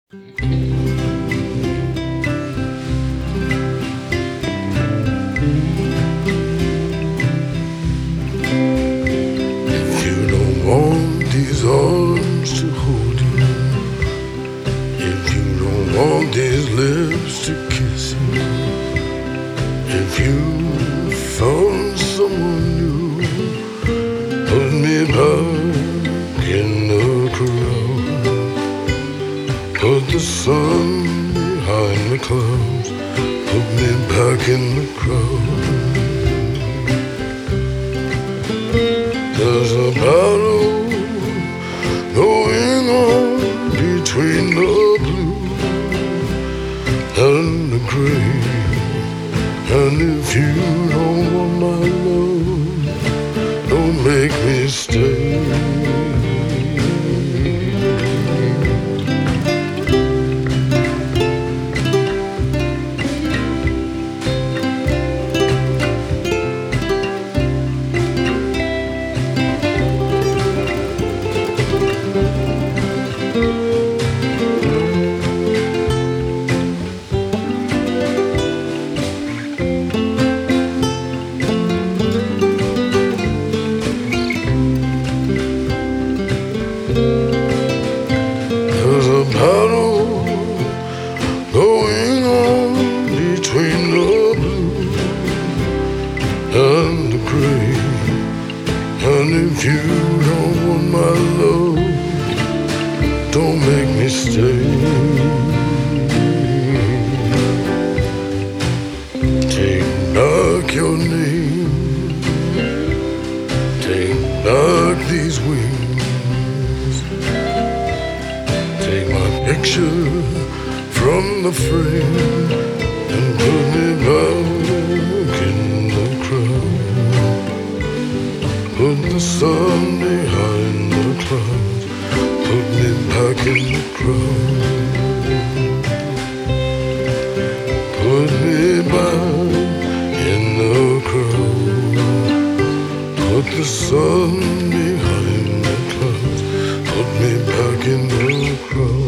If you don't want these arms to hold you, if you don't want these lips to kiss you, if you found someone new, put me back in the crowd. Put the sun behind the clouds. Put me back in the crowd. There's a battle going on between the blue and the gray. And if you don't want my love, don't make me stay. There's a battle going on between the blue and the gray. And if you don't want my love, don't make me stay. Take back your name, take back these wings, take my picture from the frame and put me back in the crowd. Put the sun behind the clouds. Put me back in the crowd. Put me back in the crowd. Put the sun behind the clouds. Put me back in the crowd.